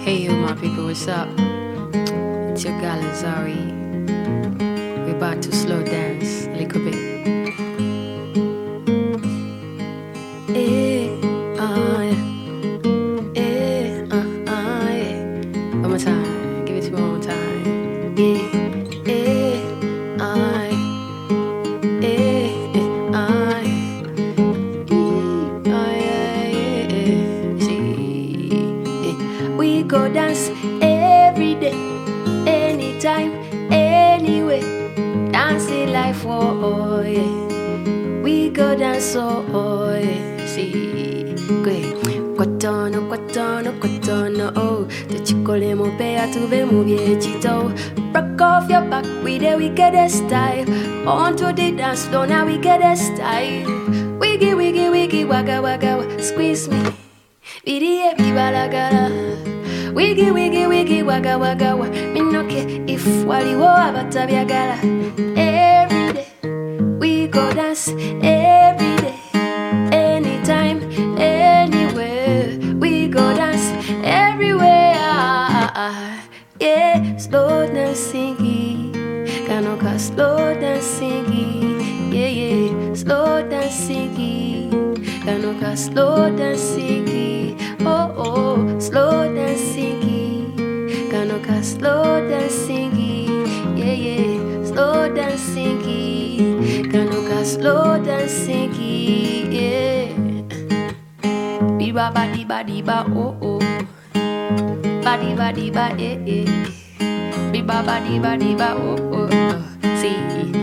Hey yo my people, what's up? It's your gal Azari. We're about to slow dance a little bit. One more time, give it to me one more time. We go dance every day, anytime, anyway. Dancing life, oh yeah. We go dance, oh yeah. See, great. Quatono, quatono, quatono, oh. The chicole mo pea tu ve mu viejito. Rock off your back, we there we get a style. On to the dance floor, now we get a style. Wiggy, wiggy, wiggy, wagga, wagga, squeeze me. Virie, viva la gala. Wiggy, wiggy, wiggy, wagga, wagga, wa. Me no care if waliwo abatabyagala. Every day, we go dance. Every day, anytime, anywhere. We go dance everywhere. Yeah, slow dancing. Kanoka, slow dancing. Yeah, yeah, slow dancing. Kanoka, slow dancing. Oh, oh, slow dancing. Kanoka, slow dancing. Yeah, yeah, slow dancing. Kanoka, slow dancing. Yeah. Diba ba diba diba oh oh. Ba diba diba eh eh. Diba ba diba diba oh oh. See,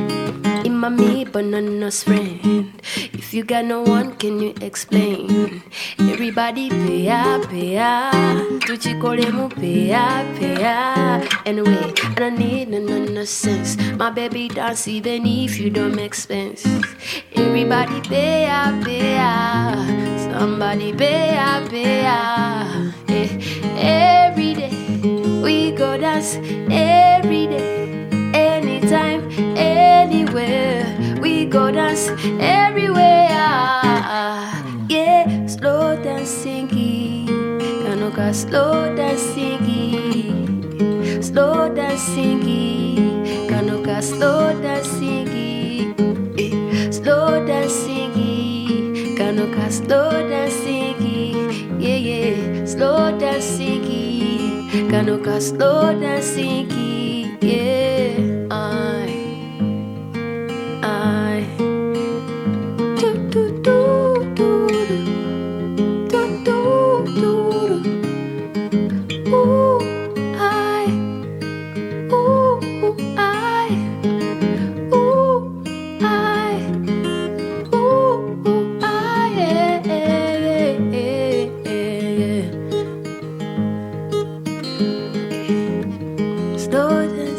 me banana's friend. If you got no one, can you explain? Everybody pay up, Tuchikole mu pay up. Anyway, I don't need no nonsense. My baby dance even if you don't make sense. Everybody pay up. Somebody pay up. Yeah. Every day we go dance. Every day, anytime, anywhere. We go dance everywhere. Yeah, slow dancing. Kanoka, slow dancing. Slow dancing. Kanoka, slow dancing. Slow dancing. Kanoka, slow dancing. Yeah, yeah, slow dancing. Kanoka, slow dancing. Yeah. Slow